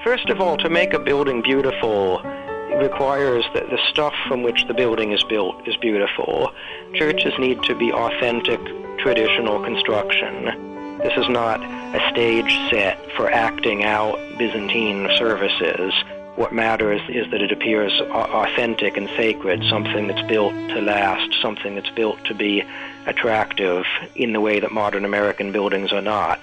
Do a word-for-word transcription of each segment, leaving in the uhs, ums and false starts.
First of all, to make a building beautiful requires that the stuff from which the building is built is beautiful. Churches need to be authentic, traditional construction. This is not a stage set for acting out Byzantine services. What matters is that it appears authentic and sacred, something that's built to last, something that's built to be attractive in the way that modern American buildings are not.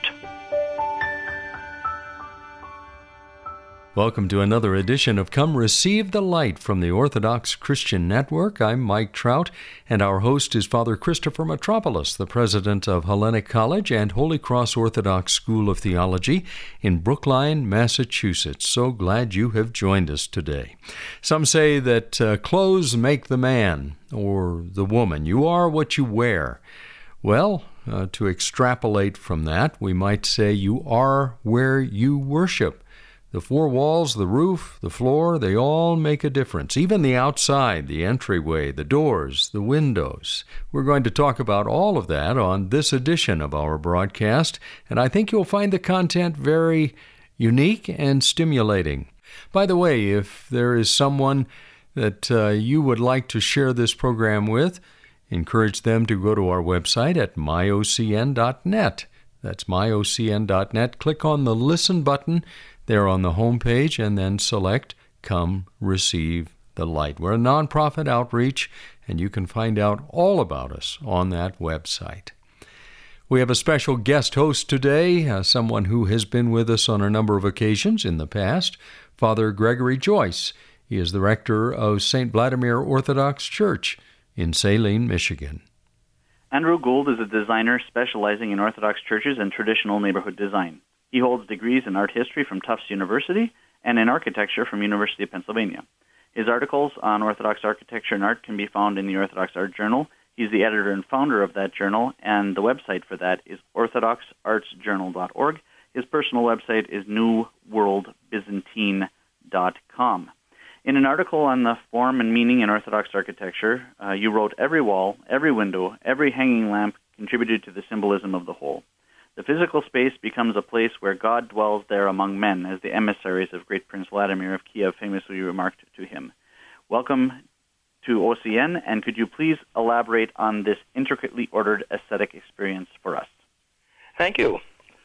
Welcome to another edition of Come Receive the Light from the Orthodox Christian Network. I'm Mike Trout, and our host is Father Christopher Metropolis, the president of Hellenic College and Holy Cross Orthodox School of Theology in Brookline, Massachusetts. So glad you have joined us today. Some say that uh, clothes make the man or the woman. You are what you wear. Well, uh, to extrapolate from that, we might say you are where you worship. The four walls, the roof, the floor, they all make a difference. Even the outside, the entryway, the doors, the windows. We're going to talk about all of that on this edition of our broadcast, and I think you'll find the content very unique and stimulating. By the way, if there is someone that uh, you would like to share this program with, encourage them to go to our website at my o c n dot net. That's my o c n dot net. Click on the Listen button there on the home page, and then select Come Receive the Light. We're a nonprofit outreach, and you can find out all about us on that website. We have a special guest host today, uh, someone who has been with us on a number of occasions in the past, Father Gregory Joyce. He is the rector of Saint Vladimir Orthodox Church in Saline, Michigan. Andrew Gould is a designer specializing in Orthodox churches and traditional neighborhood design. He holds degrees in art history from Tufts University and in architecture from University of Pennsylvania. His articles on Orthodox architecture and art can be found in the Orthodox Art Journal. He's the editor and founder of that journal, and the website for that is orthodox arts journal dot org. His personal website is new world byzantine dot com. In an article on the form and meaning in Orthodox architecture, uh, you wrote, "Every wall, every window, every hanging lamp contributed to the symbolism of the whole. The physical space becomes a place where God dwells there among men, as the emissaries of great Prince Vladimir of Kiev famously remarked to him." Welcome to O C N, and could you please elaborate on this intricately ordered aesthetic experience for us? Thank you.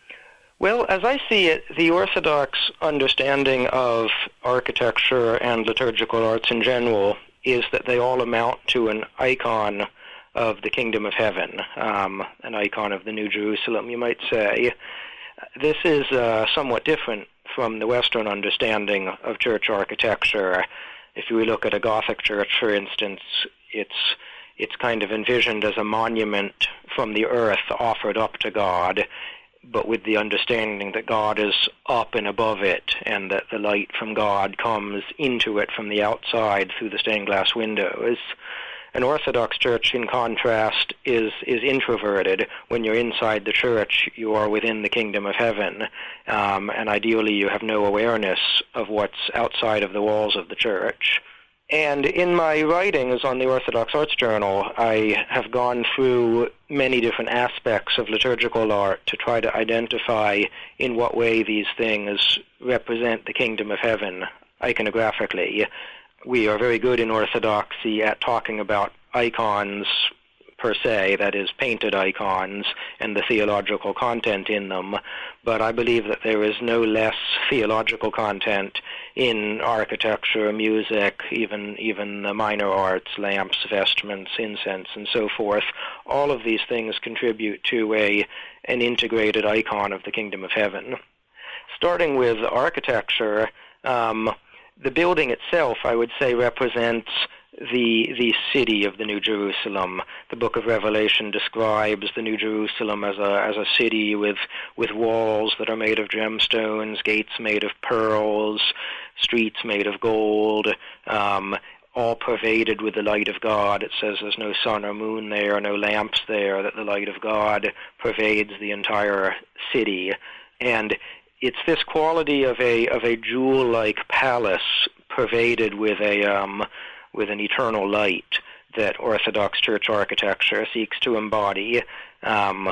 Well, as I see it, the Orthodox understanding of architecture and liturgical arts in general is that they all amount to an icon of the kingdom of heaven, um, an icon of the New Jerusalem, you might say. This is uh, somewhat different from the Western understanding of church architecture. If we look at a Gothic church, for instance, it's it's kind of envisioned as a monument from the earth offered up to God, but with the understanding that God is up and above it, and that the light from God comes into it from the outside through the stained glass windows. An Orthodox church, in contrast, is is introverted. When you're inside the church, you are within the kingdom of heaven, um, and ideally you have no awareness of what's outside of the walls of the church. And in my writings on the Orthodox Arts Journal, I have gone through many different aspects of liturgical art to try to identify in what way these things represent the kingdom of heaven iconographically. We are very good in Orthodoxy at talking about icons per se, that is, painted icons, and the theological content in them. But I believe that there is no less theological content in architecture, music, even even the minor arts, lamps, vestments, incense, and so forth. All of these things contribute to a an integrated icon of the kingdom of heaven. Starting with architecture, um, the building itself, I would say, represents the the city of the New Jerusalem. The book of Revelation describes the New Jerusalem as a as a city with with walls that are made of gemstones, gates made of pearls, streets made of gold, um, all pervaded with the light of God. It says there's no sun or moon there, no lamps there, that the light of God pervades the entire city. And it's this quality of a of a jewel-like palace pervaded with a um, with an eternal light that Orthodox church architecture seeks to embody. Um, of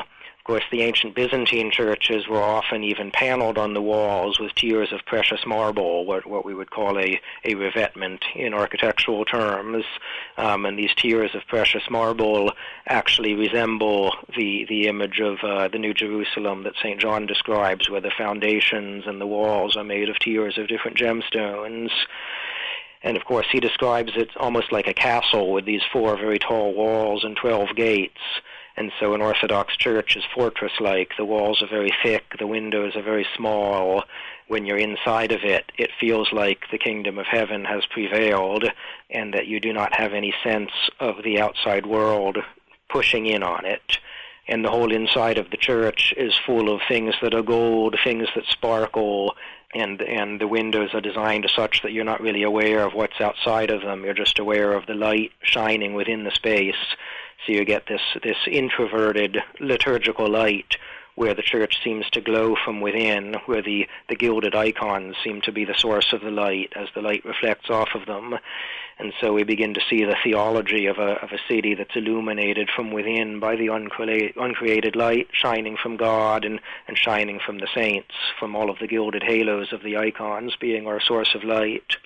Of course, the ancient Byzantine churches were often even paneled on the walls with tiers of precious marble, what, what we would call a, a revetment in architectural terms. Um, and these tiers of precious marble actually resemble the, the image of uh, the New Jerusalem that Saint John describes, where the foundations and the walls are made of tiers of different gemstones. And of course, he describes it almost like a castle with these four very tall walls and twelve gates. And so an Orthodox church is fortress-like. The walls are very thick, the windows are very small. When you're inside of it, it feels like the kingdom of heaven has prevailed and that you do not have any sense of the outside world pushing in on it. And the whole inside of the church is full of things that are gold, things that sparkle, and and the windows are designed such that you're not really aware of what's outside of them. You're just aware of the light shining within the space. So you get this, this introverted liturgical light where the church seems to glow from within, where the, the gilded icons seem to be the source of the light as the light reflects off of them. And so we begin to see the theology of a, of a city that's illuminated from within by the uncreated, uncreated light shining from God and, and shining from the saints, from all of the gilded halos of the icons being our source of light.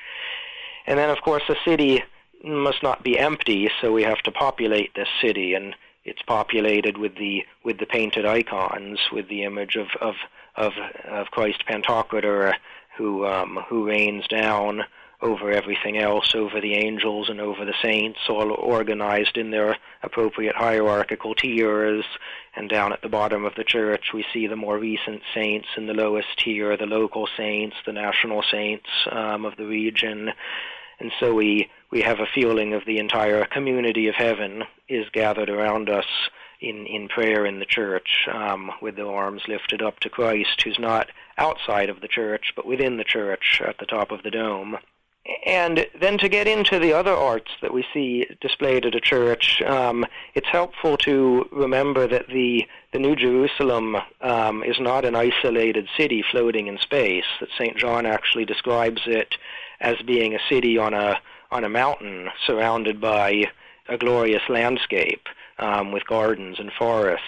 And then, of course, the city must not be empty, so we have to populate this city, and it's populated with the with the painted icons, with the image of of of, of Christ Pantocrator, who um, who reigns down over everything else, over the angels and over the saints, all organized in their appropriate hierarchical tiers. And down at the bottom of the church, we see the more recent saints in the lowest tier, the local saints, the national saints um, of the region. And so we, we have a feeling of the entire community of heaven is gathered around us in, in prayer in the church, um, with the arms lifted up to Christ, who's not outside of the church, but within the church at the top of the dome. And then to get into the other arts that we see displayed at a church, um, it's helpful to remember that the, the New Jerusalem um, is not an isolated city floating in space, that Saint John actually describes it as being a city on a on a mountain surrounded by a glorious landscape um, with gardens and forests.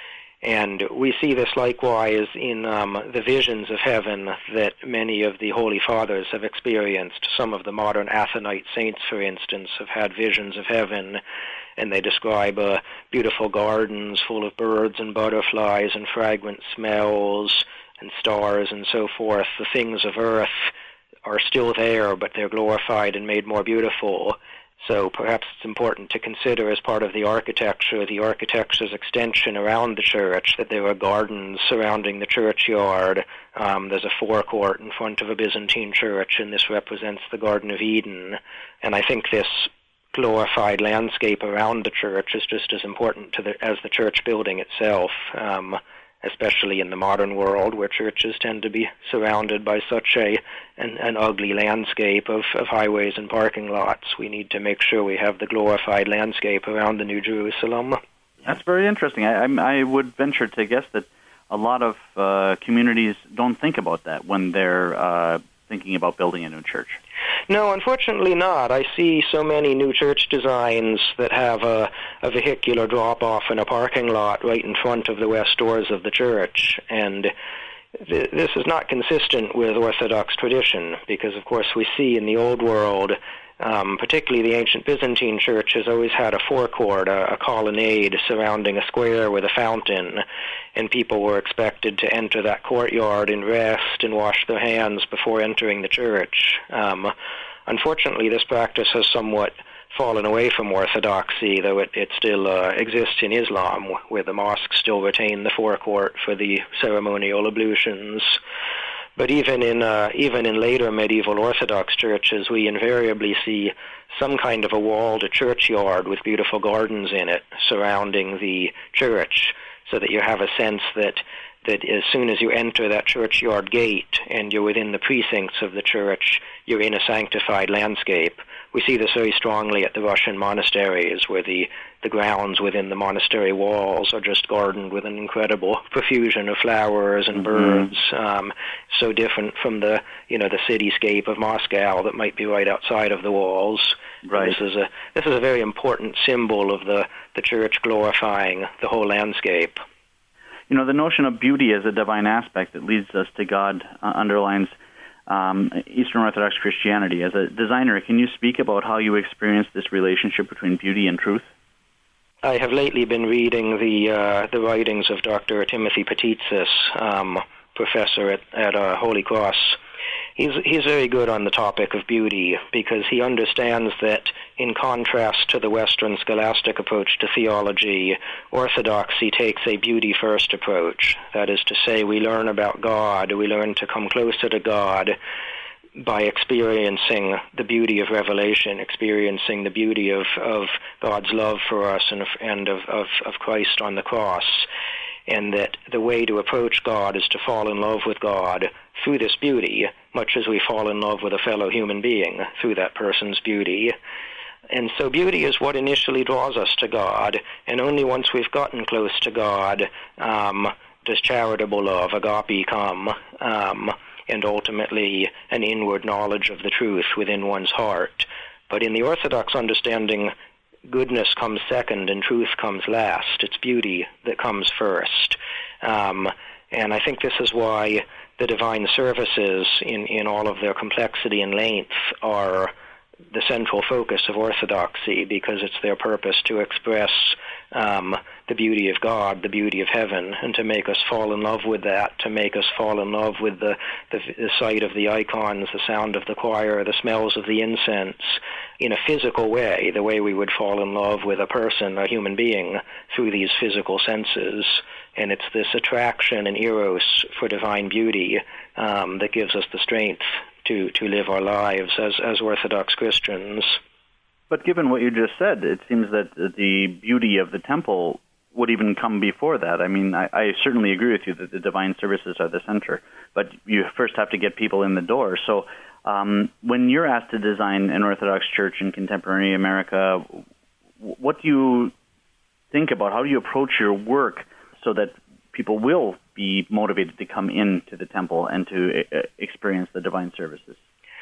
And we see this likewise in um, the visions of heaven that many of the Holy Fathers have experienced. Some of the modern Athonite saints, for instance, have had visions of heaven, and they describe uh, beautiful gardens full of birds and butterflies and fragrant smells and stars and so forth. The things of earth are still there, but they're glorified and made more beautiful. So perhaps it's important to consider as part of the architecture, the architecture's extension around the church, that there are gardens surrounding the churchyard. Um, there's a forecourt in front of a Byzantine church, and this represents the Garden of Eden. And I think this glorified landscape around the church is just as important to the, as the church building itself, um, especially in the modern world where churches tend to be surrounded by such a an, an ugly landscape of, of highways and parking lots. We need to make sure we have the glorified landscape around the New Jerusalem. That's very interesting. I, I, I would venture to guess that a lot of uh, communities don't think about that when they're uh, thinking about building a new church. No, unfortunately not. I see so many new church designs that have a, a vehicular drop-off in a parking lot right in front of the west doors of the church, and th- this is not consistent with Orthodox tradition, because, of course, we see in the Old World, um, particularly the ancient Byzantine church has always had a forecourt, a, a colonnade surrounding a square with a fountain, and people were expected to enter that courtyard and rest and wash their hands before entering the church. Um, unfortunately, this practice has somewhat fallen away from orthodoxy, though it, it still uh, exists in Islam, where the mosques still retain the forecourt for the ceremonial ablutions. But even in uh, even in later medieval Orthodox churches, we invariably see some kind of a walled churchyard with beautiful gardens in it surrounding the church, so that you have a sense that that as soon as you enter that churchyard gate and you're within the precincts of the church, you're in a sanctified landscape. We see this very strongly at the Russian monasteries, where the, the grounds within the monastery walls are just gardened with an incredible profusion of flowers and birds, mm-hmm. um, so different from the you know the cityscape of Moscow that might be right outside of the walls. Right. This is a this is a very important symbol of the, the church glorifying the whole landscape. You know, the notion of beauty as a divine aspect that leads us to God uh, underlines um, Eastern Orthodox Christianity. As a designer, can you speak about how you experience this relationship between beauty and truth? I have lately been reading the uh, the writings of Doctor Timothy Patitsis, um, professor at, at uh, Holy Cross. He's he's very good on the topic of beauty because he understands that, in contrast to the Western scholastic approach to theology, Orthodoxy takes a beauty-first approach. That is to say, we learn about God, we learn to come closer to God by experiencing the beauty of revelation, experiencing the beauty of, of God's love for us and, of, and of, of, of Christ on the cross, and that the way to approach God is to fall in love with God through this beauty, much as we fall in love with a fellow human being through that person's beauty. And so beauty is what initially draws us to God, and only once we've gotten close to God um, does charitable love, agape, come, um, and ultimately an inward knowledge of the truth within one's heart. But in the Orthodox understanding, goodness comes second and truth comes last. It's beauty that comes first. Um, and I think this is why the divine services, in, in all of their complexity and length, are the central focus of Orthodoxy, because it's their purpose to express um, the beauty of God, the beauty of heaven, and to make us fall in love with that, to make us fall in love with the, the, the sight of the icons, the sound of the choir, the smells of the incense, in a physical way, the way we would fall in love with a person, a human being, through these physical senses. And it's this attraction and eros for divine beauty um, that gives us the strength to, to live our lives as, as Orthodox Christians. But given what you just said, it seems that the beauty of the temple would even come before that. I mean, I, I certainly agree with you that the divine services are the center, but you first have to get people in the door. So um, when you're asked to design an Orthodox church in contemporary America, what do you think about? How do you approach your work so that people will be motivated to come into the temple and to uh, experience the divine services?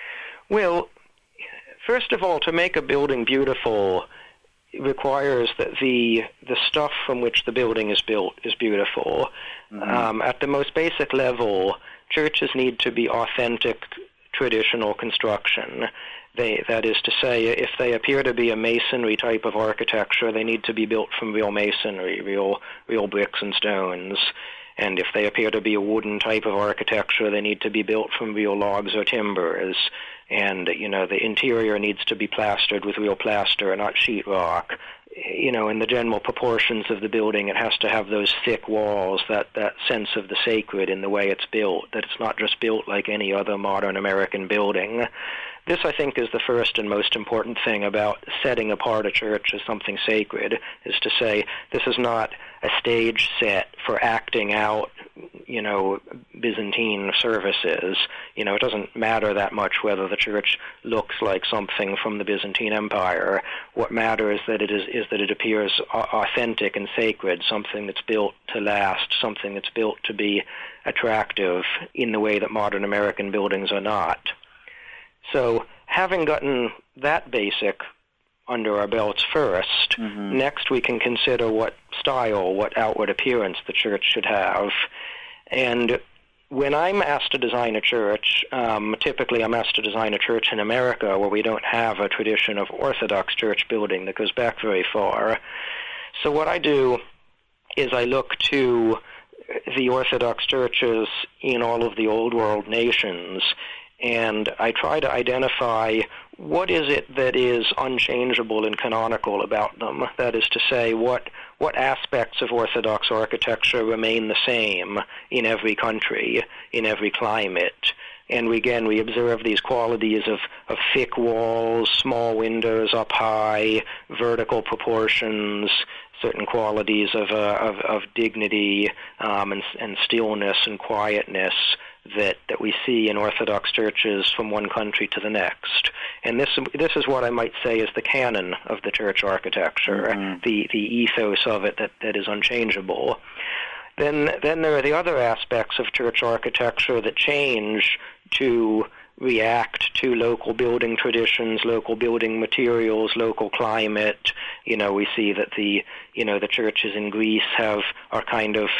Well, first of all, to make a building beautiful requires that the the stuff from which the building is built is beautiful. Mm-hmm. Um, at the most basic level, churches need to be authentic traditional construction. They, that is to say, if they appear to be a masonry type of architecture, they need to be built from real masonry, real real bricks and stones. And if they appear to be a wooden type of architecture, they need to be built from real logs or timbers. And, you know, the interior needs to be plastered with real plaster and not sheetrock. You know, in the general proportions of the building, it has to have those thick walls, that, that sense of the sacred in the way it's built, that it's not just built like any other modern American building. This, I think, is the first and most important thing about setting apart a church as something sacred, is to say this is not a stage set for acting out, you know, Byzantine services. You know, it doesn't matter that much whether the church looks like something from the Byzantine Empire. What matters that it is, is that it appears authentic and sacred, something that's built to last, something that's built to be attractive in the way that modern American buildings are not. So having gotten that basic under our belts first, mm-hmm. next we can consider what style, what outward appearance the church should have. And when I'm asked to design a church, um, typically I'm asked to design a church in America where we don't have a tradition of Orthodox church building that goes back very far. So what I do is I look to the Orthodox churches in all of the Old World nations, and I try to identify what is it that is unchangeable and canonical about them. That is to say, what what aspects of Orthodox architecture remain the same in every country, in every climate. And we, again, we observe these qualities of, of thick walls, small windows up high, vertical proportions, certain qualities of, uh, of, of dignity um, and, and stillness and quietness that, that we see in Orthodox churches from one country to the next. And this this is what I might say is the canon of the church architecture, mm-hmm. the, the ethos of it that, that is unchangeable. Then then there are the other aspects of church architecture that change to react to local building traditions, local building materials, local climate. You know, we see that the you know the churches in Greece have are kind of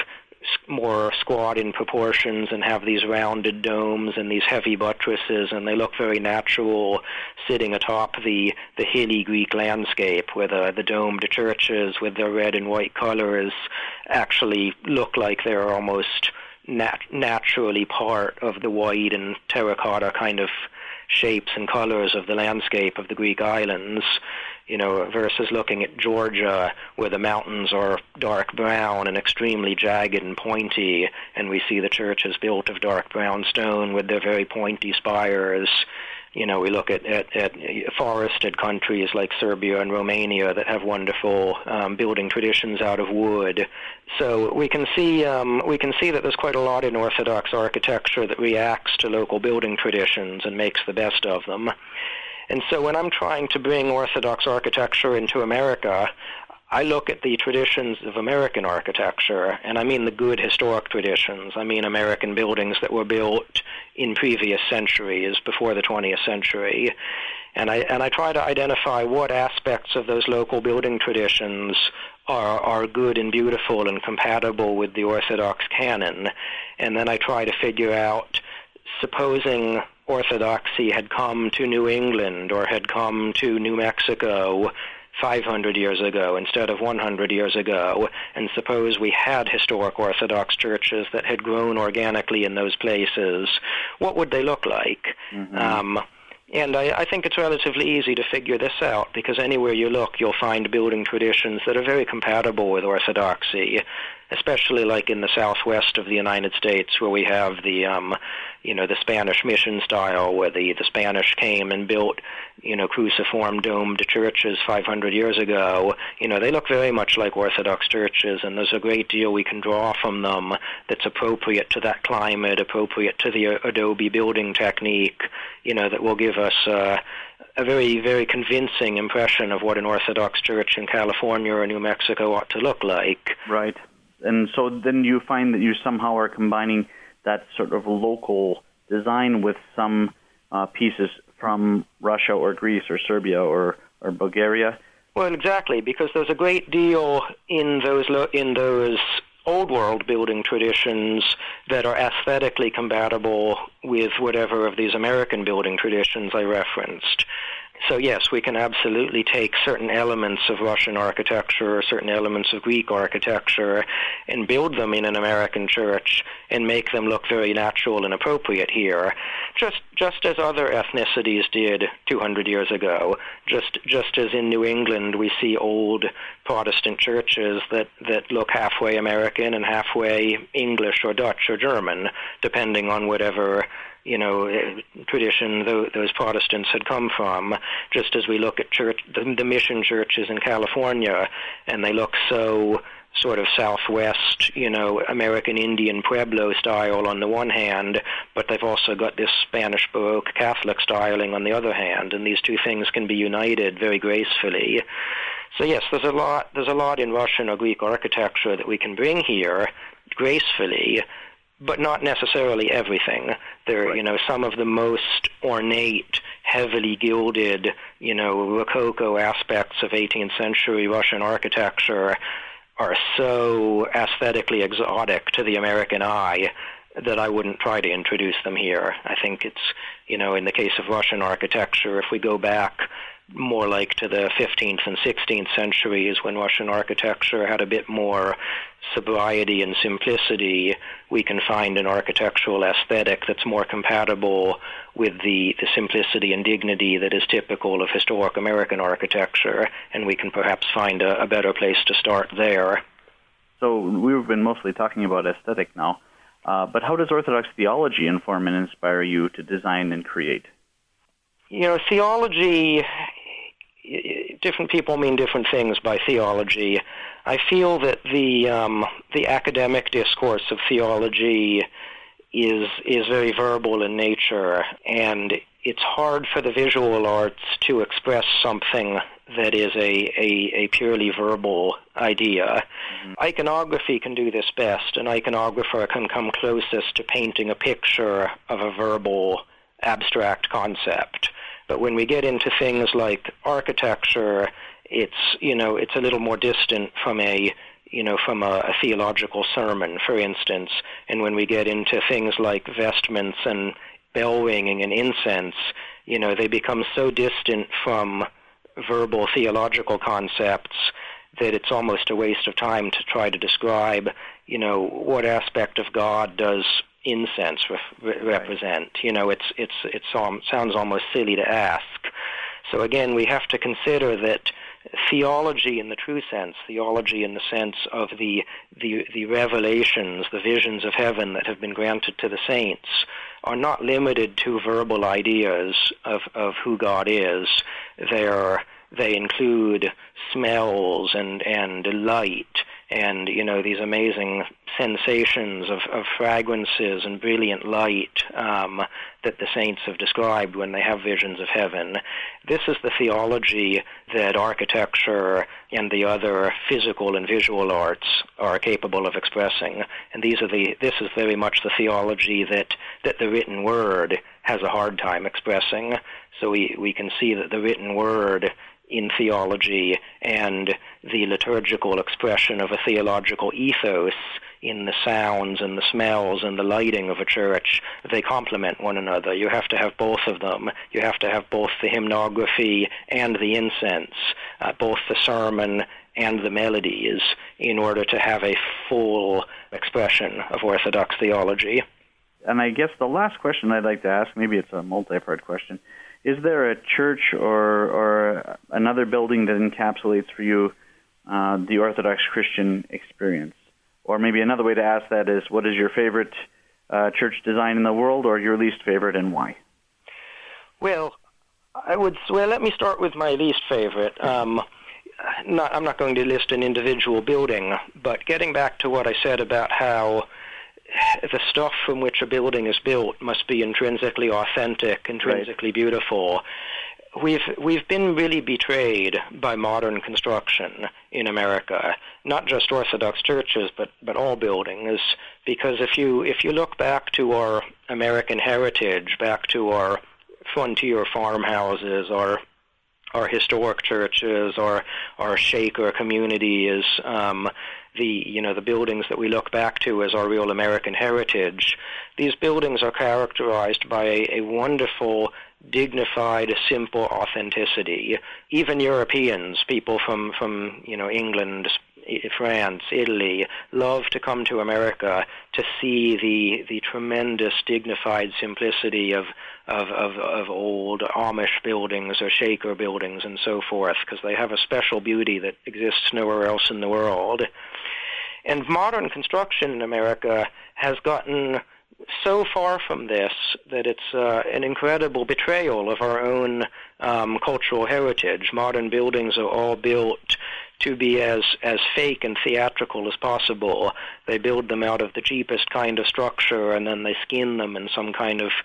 more squat in proportions and have these rounded domes and these heavy buttresses, and they look very natural sitting atop the, the hilly Greek landscape where the, the domed churches with their red and white colors actually look like they're almost nat- naturally part of the white and terracotta kind of shapes and colors of the landscape of the Greek islands, you know, versus looking at Georgia where the mountains are dark brown and extremely jagged and pointy, and we see the churches built of dark brown stone with their very pointy spires. You know, we look at, at, at forested countries like Serbia and Romania that have wonderful um, building traditions out of wood. So we can see um, we can see that there's quite a lot in Orthodox architecture that reacts to local building traditions and makes the best of them. And so when I'm trying to bring Orthodox architecture into America, I look at the traditions of American architecture, and I mean the good historic traditions. I mean American buildings that were built in previous centuries, before the twentieth century. And I and I try to identify what aspects of those local building traditions are are good and beautiful and compatible with the Orthodox canon. And then I try to figure out, supposing Orthodoxy had come to New England or had come to New Mexico five hundred years ago instead of one hundred years ago, and suppose we had historic Orthodox churches that had grown organically in those places, what would they look like? Mm-hmm. Um, and I, I think it's relatively easy to figure this out, because anywhere you look, you'll find building traditions that are very compatible with Orthodoxy, especially like in the southwest of the United States, where we have the, um, you know, the Spanish mission style, where the, the Spanish came and built, you know, cruciform domed churches five hundred years ago. You know, they look very much like Orthodox churches, and there's a great deal we can draw from them that's appropriate to that climate, appropriate to the adobe building technique, you know, that will give us uh, a very, very convincing impression of what an Orthodox church in California or New Mexico ought to look like. Right. And so then you find that you somehow are combining that sort of local design with some uh, pieces from Russia or Greece or Serbia or, or Bulgaria. Well, exactly, because there's a great deal in those lo- in those old world building traditions that are aesthetically compatible with whatever of these American building traditions I referenced. So yes, we can absolutely take certain elements of Russian architecture or certain elements of Greek architecture and build them in an American church and make them look very natural and appropriate here, just just as other ethnicities did two hundred years ago. Just just as in New England we see old Protestant churches that, that look halfway American and halfway English or Dutch or German, depending on whatever, you know, tradition those Protestants had come from, just as we look at church, the, the mission churches in California, and they look so sort of Southwest, you know, American Indian Pueblo style on the one hand, but they've also got this Spanish Baroque Catholic styling on the other hand, and these two things can be united very gracefully. So yes, there's a lot, there's a lot in Russian or Greek architecture that we can bring here gracefully, but not necessarily everything. There, right. you know, some of the most ornate, heavily gilded, you know, Rococo aspects of eighteenth century Russian architecture are so aesthetically exotic to the American eye that I wouldn't try to introduce them here. I think it's, you know, in the case of Russian architecture, if we go back more like to the fifteenth and sixteenth centuries when Russian architecture had a bit more sobriety and simplicity, we can find an architectural aesthetic that's more compatible with the, the simplicity and dignity that is typical of historic American architecture, and we can perhaps find a, a better place to start there. So we've been mostly talking about aesthetic now, uh, but how does Orthodox theology inform and inspire you to design and create? You know, theology, different people mean different things by theology. I feel that the um, the academic discourse of theology is is very verbal in nature, and it's hard for the visual arts to express something that is a, a, a purely verbal idea. Mm-hmm. Iconography can do this best. An iconographer can come closest to painting a picture of a verbal, abstract concept. But when we get into things like architecture, it's, you know, it's a little more distant from a, you know, from a, a theological sermon, for instance. And when we get into things like vestments and bell ringing and incense, you know, they become so distant from verbal theological concepts that it's almost a waste of time to try to describe, you know, what aspect of God does incense re- represent. You know, it's it's it's um, sounds almost silly to ask. So again, we have to consider that theology in the true sense, theology in the sense of the the the revelations, the visions of heaven that have been granted to the saints, are not limited to verbal ideas of, of who God is. They're They include smells and, and light and, you know, these amazing sensations of, of fragrances and brilliant light um, that the saints have described when they have visions of heaven. This is the theology that architecture and the other physical and visual arts are capable of expressing. And these are the this is very much the theology that, that the written word has a hard time expressing. So we, we can see that the written word in theology and the liturgical expression of a theological ethos in the sounds and the smells and the lighting of a church, they complement one another. You have to have both of them. You have to have both the hymnography and the incense, uh, both the sermon and the melodies, in order to have a full expression of Orthodox theology. And I guess the last question I'd like to ask, maybe it's a multi-part question, is there a church or or another building that encapsulates for you uh, the Orthodox Christian experience? Or maybe another way to ask that is, what is your favorite uh, church design in the world, or your least favorite, and why? Well, I would. Well, let me start with my least favorite. Um, not, I'm not going to list an individual building, but getting back to what I said about how the stuff from which a building is built must be intrinsically authentic, intrinsically right. beautiful. We've we've been really betrayed by modern construction in America, not just Orthodox churches, but, but all buildings, because if you if you look back to our American heritage, back to our frontier farmhouses, our our historic churches, our our Shaker communities, um, the you know the buildings that we look back to as our real American heritage, these buildings are characterized by a, a wonderful, dignified, simple authenticity. Even Europeans, people from from you know England, France, Italy, love to come to America to see the the tremendous, dignified simplicity of of of, of old Amish buildings or Shaker buildings and so forth, because they have a special beauty that exists nowhere else in the world. And modern construction in America has gotten so far from this that it's uh, an incredible betrayal of our own um, cultural heritage. Modern buildings are all built to be as, as fake and theatrical as possible. They build them out of the cheapest kind of structure, and then they skin them in some kind of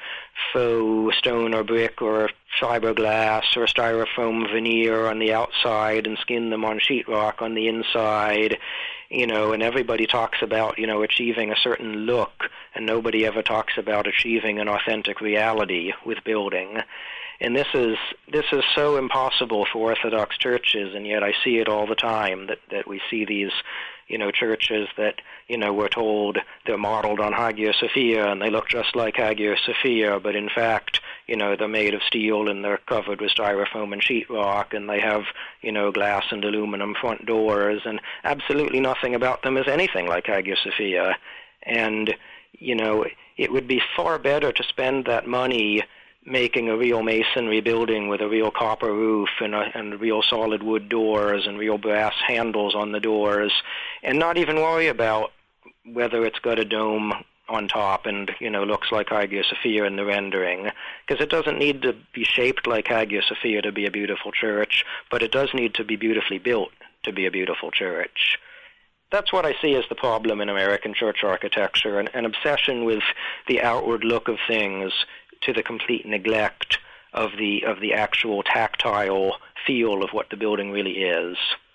faux stone or brick or fiberglass or styrofoam veneer on the outside, and skin them on sheetrock on the inside. You know, and everybody talks about, you know, achieving a certain look, and nobody ever talks about achieving an authentic reality with building. And this is this is so impossible for Orthodox churches, and yet I see it all the time, that, that we see these, you know, churches that, you know, we're told they're modeled on Hagia Sophia, and they look just like Hagia Sophia, but in fact, you know, they're made of steel, and they're covered with styrofoam and sheetrock, and they have, you know, glass and aluminum front doors, and absolutely nothing about them is anything like Hagia Sophia. And, you know, it would be far better to spend that money making a real masonry building with a real copper roof and, a, and real solid wood doors and real brass handles on the doors, and not even worry about whether it's got a dome on top and, you know, looks like Hagia Sophia in the rendering, because it doesn't need to be shaped like Hagia Sophia to be a beautiful church, but it does need to be beautifully built to be a beautiful church. That's what I see as the problem in American church architecture, an, an obsession with the outward look of things to the complete neglect of the of the actual tactile feel of what the building really is.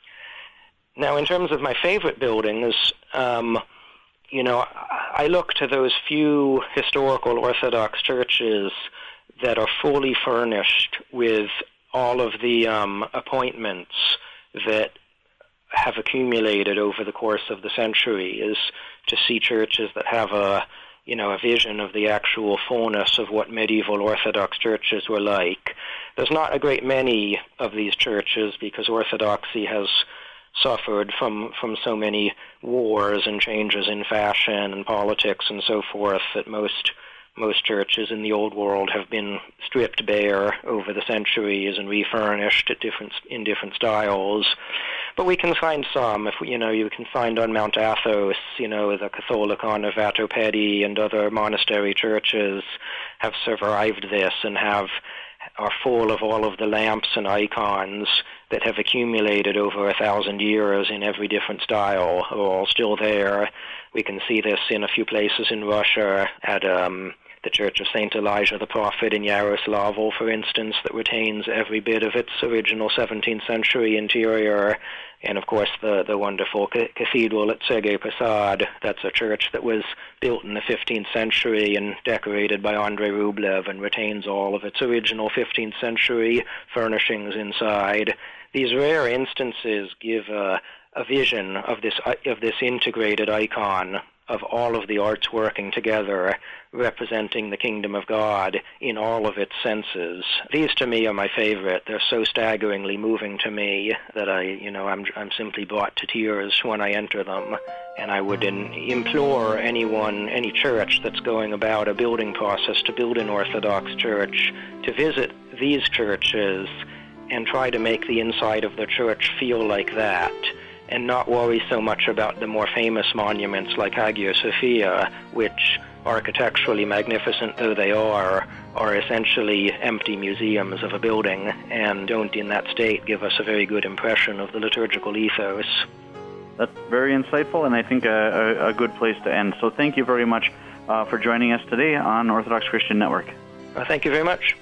Now, in terms of my favorite buildings, um, you know, I look to those few historical Orthodox churches that are fully furnished with all of the um, appointments that have accumulated over the course of the centuries, to see churches that have a, you know, a vision of the actual fullness of what medieval Orthodox churches were like. There's not a great many of these churches because Orthodoxy has suffered from, from so many wars and changes in fashion and politics and so forth that most most churches in the old world have been stripped bare over the centuries and refurnished at different in different styles. But we can find some. If we, you know, you can find on Mount Athos, you know, the Catholicon of Vatopedi and other monastery churches have survived this and have are full of all of the lamps and icons that have accumulated over a thousand years in every different style, are all still there. We can see this in a few places in Russia, at um, the Church of Saint Elijah the Prophet in Yaroslavl, for instance, that retains every bit of its original seventeenth century interior. And of course the, the wonderful ca- cathedral at Sergei Posad. That's a church that was built in the fifteenth century and decorated by Andrei Rublev and retains all of its original fifteenth century furnishings inside. These rare instances give a, a vision of this of this integrated icon of all of the arts working together, representing the kingdom of God in all of its senses. These, to me, are my favorite. They're so staggeringly moving to me that I, you know, I'm I'm simply brought to tears when I enter them. And I would in, implore anyone, any church that's going about a building process to build an Orthodox church, to visit these churches and try to make the inside of the church feel like that, and not worry so much about the more famous monuments like Hagia Sophia, which, architecturally magnificent though they are, are essentially empty museums of a building and don't in that state give us a very good impression of the liturgical ethos. That's very insightful, and I think a, a, a good place to end. So thank you very much uh, for joining us today on Orthodox Christian Network. Well, thank you very much.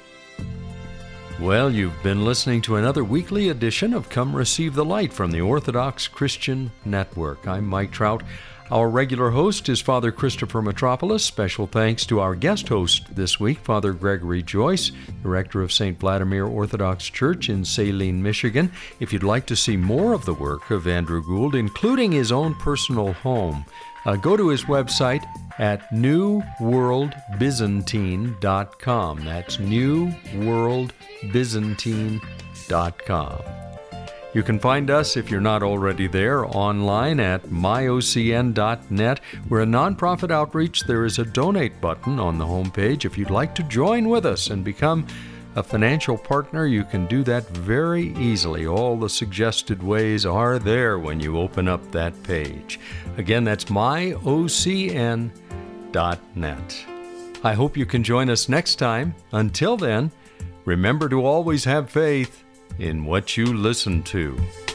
Well, you've been listening to another weekly edition of Come Receive the Light from the Orthodox Christian Network. I'm Mike Trout. Our regular host is Father Christopher Metropolis. Special thanks to our guest host this week, Father Gregory Joyce, the rector of Saint Vladimir Orthodox Church in Saline, Michigan. If you'd like to see more of the work of Andrew Gould, including his own personal home, uh, go to his website at new world byzantine dot com. That's new world byzantine dot com. You can find us, if you're not already there, online at my o c n dot net. We're a nonprofit outreach. There is a donate button on the homepage. If you'd like to join with us and become a financial partner, you can do that very easily. All the suggested ways are there when you open up that page. Again, that's my o c n dot net. I hope you can join us next time. Until then, remember to always have faith in what you listen to.